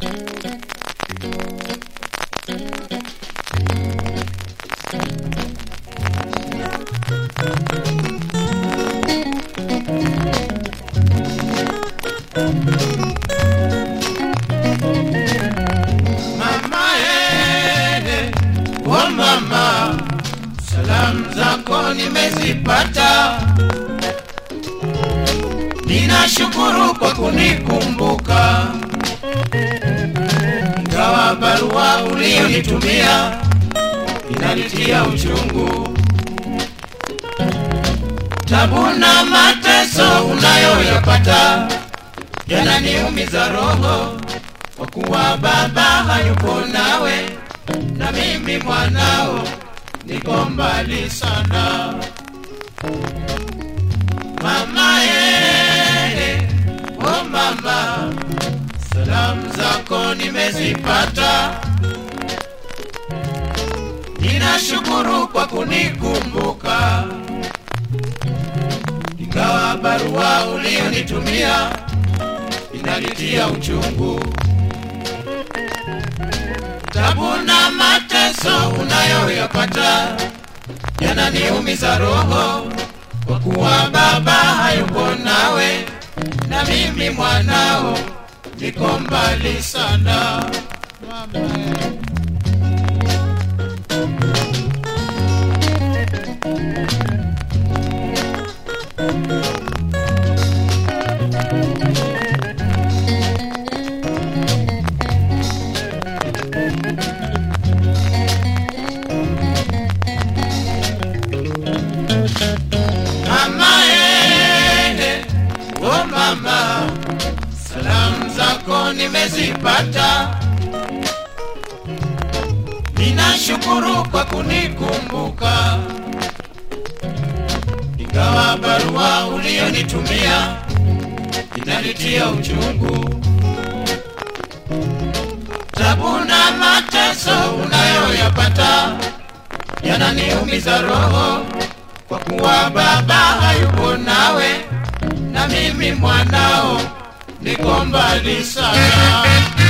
Mama, salamu zako nimezipata. Ninashukuru kwa kunikumbuka. Ingawa barua uliyonitumia inanitia uchungu. Tabu na mateso unayoyapata yananiumiza roho, kwa kuwa baba hayupo nawe na mimi mwanao niko mbali sana. Mama oh mama, salamu zako nimezipata. Ninashukuru kwa kunikumbuka. Ingawa barua uliyonitumia inanitia uchungu. Tabu na mateso unayoyapata yananiumiza roho, kwa kuwa baba hayupo nawe na mimi mwanao niko mbali sana. Mama, salamu zako nimezipata. Ninashukuru kwa kunikumbuka. Ingawa barua uliyonitumia inanitia uchungu. Tabu na mateso unayoyapata yananiumiza roho, kwa kuwa baba hayupo nawe na mimi mwanao niko mbali sana.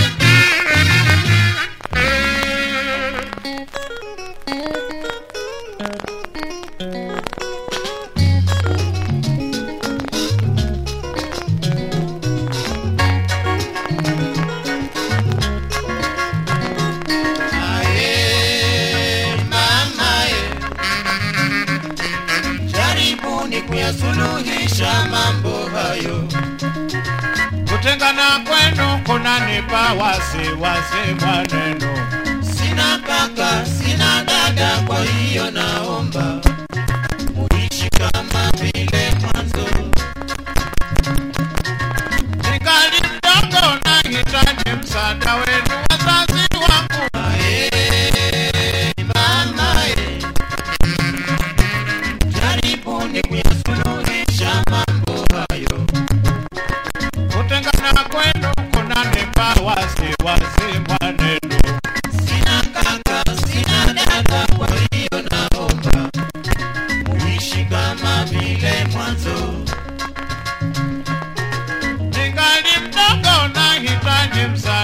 Kuyasuluhisha mambo hayo. Kutengana kwenu kunanipa wasiwasi maneno. Sina kaka, sina dada, kwa hiyo naomba muishi kama vile mwanzo. Ningali mdogo nahitaji msaada wenu wazazi wangu. Mama jaribuni kuyasuluhisha mambo hayo. Kutengana kwenu kunanipa wasiwasi maneno. Sina kaka, sina dada, kwa hiyo naomba muishi kama vile mwanzo. Ningali mdogo nahitaji msaada